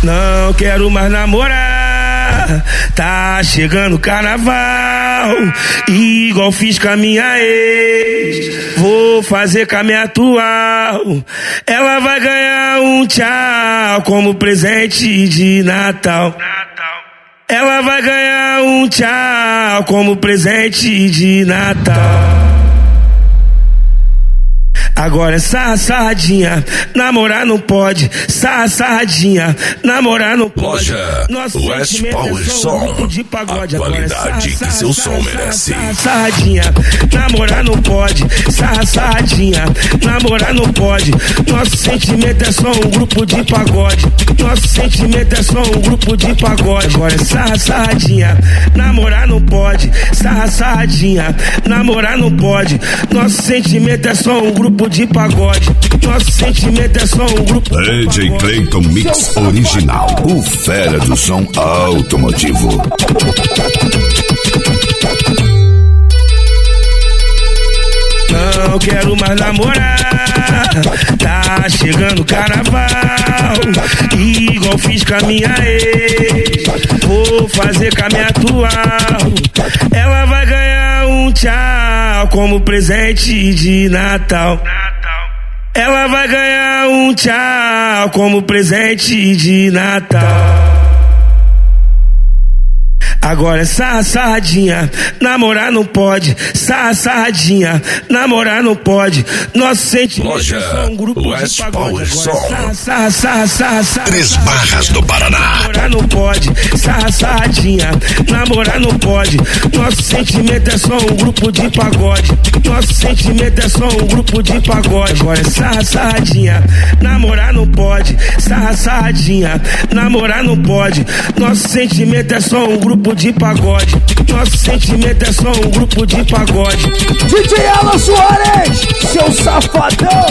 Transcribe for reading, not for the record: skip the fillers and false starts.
Não quero mais namorar, tá chegando o carnaval, igual fiz com a minha ex, vou fazer com a minha atual. Ela vai ganhar um tchau como presente de Natal. Ela vai ganhar um tchau como presente de Natal. Agora é sarradinha, namorar não pode. Sarradinha, namorar não pode. Loja West Power Som, a qualidade que seu som merece. Sarradinha, namorar não pode. Sarradinha, namorar não pode. Nosso sentimento é só um grupo de pagode. Nosso sentimento é só um grupo de pagode. Agora é sarradinha, namorar não pode. Sarradinha, namorar não pode. Nosso sentimento é só um grupo de pagode. Nosso sentimento é só um grupo de pagode. DJ Clayton Mix Original, o fera do som automotivo. Não quero mais namorar, tá chegando o carnaval, igual fiz com a minha ex, vou fazer com a minha atual. Ela vai ganhar um tchau como presente de Natal. Ela vai ganhar um tchau como presente de Natal. Agora é sarradinha, namorar não pode. Sarradinha, namorar não pode. Nosso sentimento é um grupo West de pagode. Power Som. Três Barras do Paraná. Namorar não pode. Sarradinha, namorar não pode. Nosso sentimento é só um grupo de pagode. Nosso sentimento é só um grupo de pagode. Agora é sarradinha, namorar não pode. Sarradinha, namorar não pode. Nosso sentimento é só um grupo de pagode. Nosso sentimento é só um grupo de pagode. DJ Alan Soares, seu safadão.